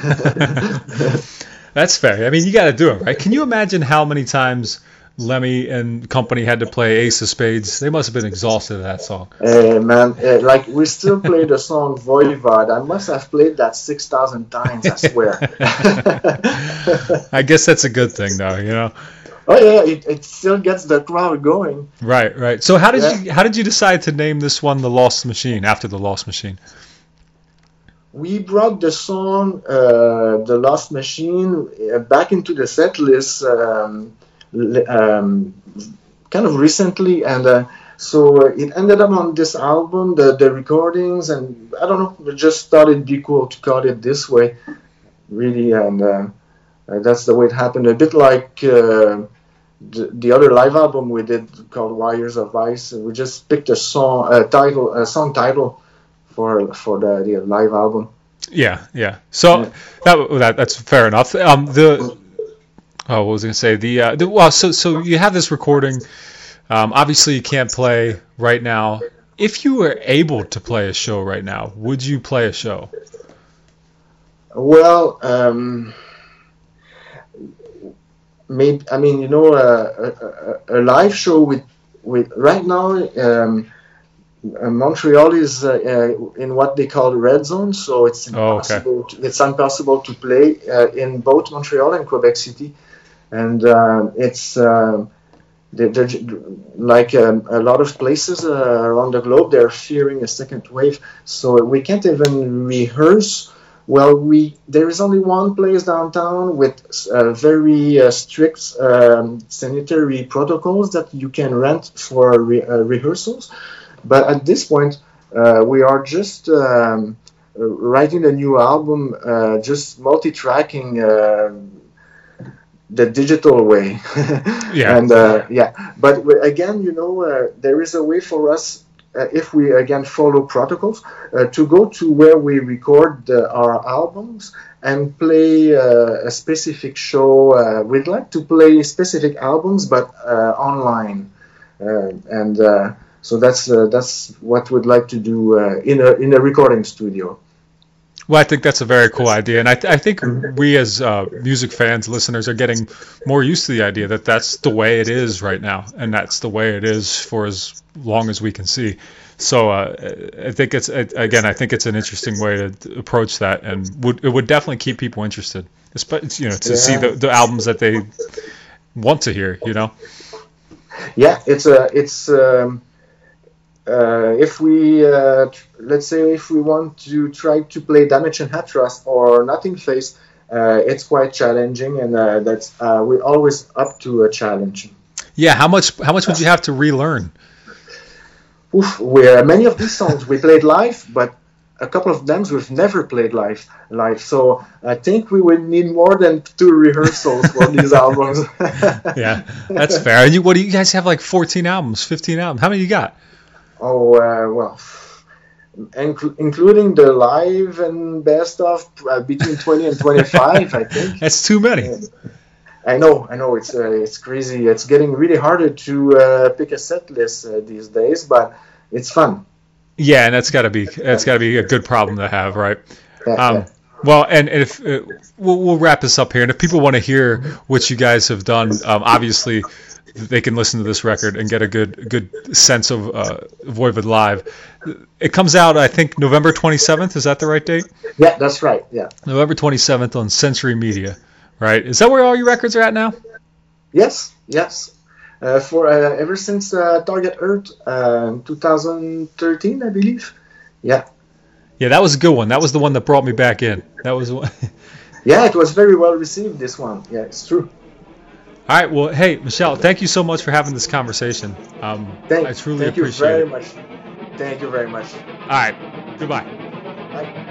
E: That's fair. I mean, you got to do it, right? Can you imagine how many times Lemmy and company had to play Ace of Spades? They must have been exhausted of that song.
H: Hey, man, uh, like we still play the song Voivod. I must have played that six thousand times, I swear.
E: I guess that's a good thing, though, you know?
H: Oh yeah, it, it still gets the crowd going.
E: Right, right. So how did
H: yeah.
E: you how did you decide to name this one The Lost Machine after The Lost Machine?
H: We brought the song uh, The Lost Machine uh, back into the set list um, um, kind of recently, and uh, so it ended up on this album, the the recordings, and I don't know, we just thought it'd be cool to cut it this way, really, and uh, that's the way it happened. A bit like uh, the, the other live album we did called Wires of Ice. We just picked a song, a title, a song title for for the, the live album.
E: Yeah, yeah. So yeah. that, that that's fair enough. Um, the oh, what was I gonna say? The, uh, the well, so so you have this recording. Um, obviously you can't play right now. If you were able to play a show right now, would you play a show?
H: Well, um. Maybe, I mean, you know, uh, a, a, a live show with, with right now, um, Montreal is uh, uh, in what they call red zone, so it's impossible.
E: Oh, okay.
H: to, it's impossible to play uh, in both Montreal and Quebec City, and uh, it's uh, they're, they're, like um, a lot of places uh, around the globe. They're fearing a second wave, so we can't even rehearse. Well, we there is only one place downtown with uh, very uh, strict um, sanitary protocols that you can rent for re- uh, rehearsals. But at this point, uh, we are just um, writing a new album, uh, just multi-tracking uh, the digital way.
E: yeah.
H: And uh, yeah, but again, you know, uh, there is a way for us uh, if we again follow protocols, uh, to go to where we record uh, our albums and play uh, a specific show. Uh, we'd like to play specific albums, but uh, online, uh, and uh, so that's uh, that's what we'd like to do uh, in a in a recording studio.
E: Well, I think that's a very cool idea, and I, th- I think we as uh, music fans, listeners, are getting more used to the idea that that's the way it is right now, and that's the way it is for as long as we can see. So uh, I think it's again, I think it's an interesting way to approach that, and would it would definitely keep people interested, especially you know to yeah. see the, the albums that they want to hear. You know.
H: Yeah, it's a it's. Um... Uh, if we, uh, let's say, if we want to try to play Damage and Hattrust or Nothing Face, uh, it's quite challenging, and uh, that's uh, we're always up to a challenge.
E: Yeah, how much? How much would you have to relearn?
H: Oof, we, uh, many of these songs we played live, but a couple of them we've never played live. Live, so I think we would need more than two rehearsals for these albums.
E: Yeah, that's fair. And you, what do you guys have? Like fourteen albums, fifteen albums? How many you got?
H: Oh, uh, well, inc- including the live and best of, uh, between twenty and twenty-five, I think.
E: That's too many.
H: Uh, I know, I know, it's uh, it's crazy. It's getting really harder to uh, pick a set list uh, these days, but it's fun.
E: Yeah, and that's got to be that's got to be a good problem to have, right?
H: Yeah,
E: um,
H: yeah.
E: Well, and if uh, we'll, we'll wrap this up here, and if people want to hear what you guys have done, um, obviously they can listen to this record and get a good good sense of uh, Voivod live. It comes out, I think, November twenty-seventh. Is that the right date?
H: Yeah, that's right. Yeah,
E: November twenty-seventh on Century Media, right? Is that where all your records are at now?
H: Yes, yes. Uh, for uh, ever since uh, Target Earth, uh, twenty thirteen, I believe. Yeah.
E: Yeah, that was a good one. That was the one that brought me back in. That was one.
H: Yeah, it was very well received, this one. Yeah, it's true.
E: All right. Well, hey, Michel, thank you so much for having this conversation. Um,
H: thank,
E: I truly
H: thank
E: appreciate
H: you very
E: it.
H: much. Thank you very much.
E: All right. Goodbye.
H: Bye.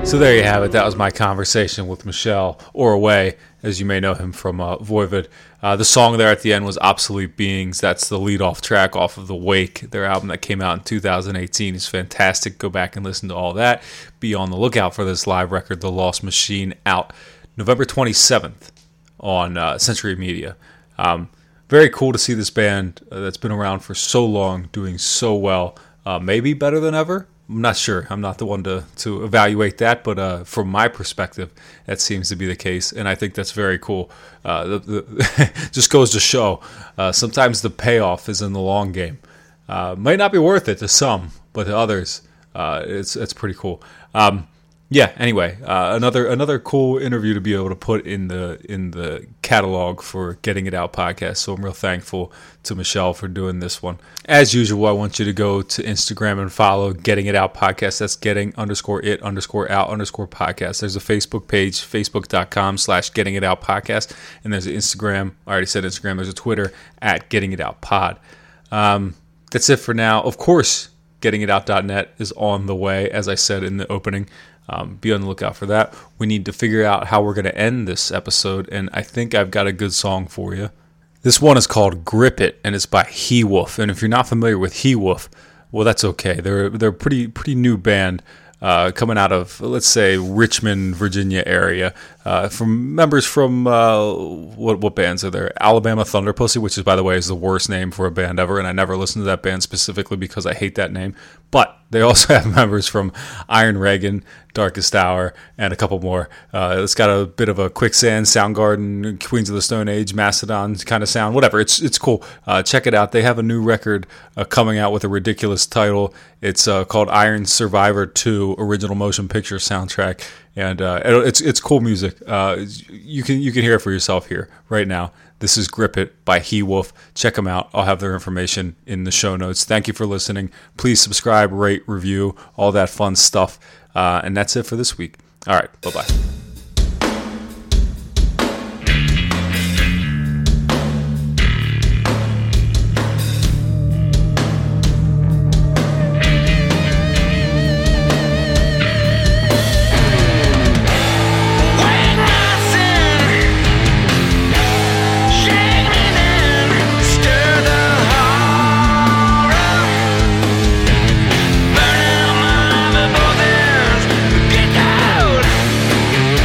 E: So there you have it. That was my conversation with Michel Oruwé, as you may know him from uh, Voivod. Uh, the song there at the end was Obsolete Beings. That's the lead-off track off of The Wake, their album that came out in two thousand eighteen. It's fantastic. Go back and listen to all that. Be on the lookout for this live record, The Lost Machine, out November twenty-seventh on uh, Century Media. Um, very cool to see this band uh, that's been around for so long doing so well. Uh, maybe better than ever. I'm not sure. I'm not the one to, to evaluate that, but uh, from my perspective, that seems to be the case, and I think that's very cool. Uh, the, the just goes to show, uh, sometimes the payoff is in the long game. Uh, might not be worth it to some, but to others, uh, it's it's pretty cool. Um, yeah. Anyway, uh, another another cool interview to be able to put in the in the catalog for Getting It Out podcast. So I'm real thankful to Michel for doing this one. As usual, I want you to go to Instagram and follow Getting It Out podcast. That's getting underscore it underscore out underscore podcast. There's a Facebook page, facebook.com slash Getting It Out podcast. And there's an Instagram. I already said Instagram. There's a Twitter at Getting It Out pod. Um, that's it for now. Of course, getting it out dot net is on the way, as I said in the opening. Um, be on the lookout for that. We need to figure out how we're going to end this episode, and I think I've got a good song for you. This one is called Grip It, and it's by He Wolf. And if you're not familiar with He Wolf, well, that's okay. They're they're a pretty pretty new band uh, coming out of, let's say, Richmond, Virginia area. Uh, from members from uh, what what bands are there? Alabama Thunder Pussy, which is, by the way, is the worst name for a band ever, and I never listened to that band specifically because I hate that name. But they also have members from Iron Reagan, Darkest Hour, and a couple more. Uh, it's got a bit of a Quicksand, Soundgarden, Queens of the Stone Age, Mastodon kind of sound. Whatever, it's it's cool. Uh, check it out. They have a new record uh, coming out with a ridiculous title. It's uh, called Iron Survivor two, Original Motion Picture Soundtrack. And uh, it's it's cool music. Uh, you can you can hear it for yourself here right now. This is Grip It by He Wolf. Check them out. I'll have their information in the show notes. Thank you for listening. Please subscribe, rate, review, all that fun stuff. Uh, and that's it for this week. All right, bye bye.
I: Burning my mind before there's get out.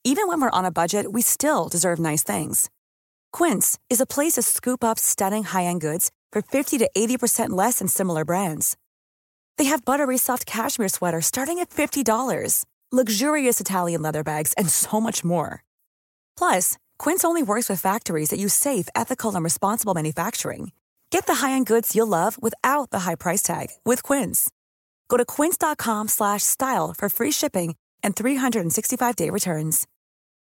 I: Even when we're on a budget, we still deserve nice things. Quince is a place to scoop up stunning high-end goods for fifty to eighty percent less than similar brands. They have buttery soft cashmere sweaters starting at fifty dollars, luxurious Italian leather bags, and so much more. Plus, Quince only works with factories that use safe, ethical, and responsible manufacturing. Get the high-end goods you'll love without the high price tag with Quince. Go to quince.com slash style for free shipping and three sixty-five day returns.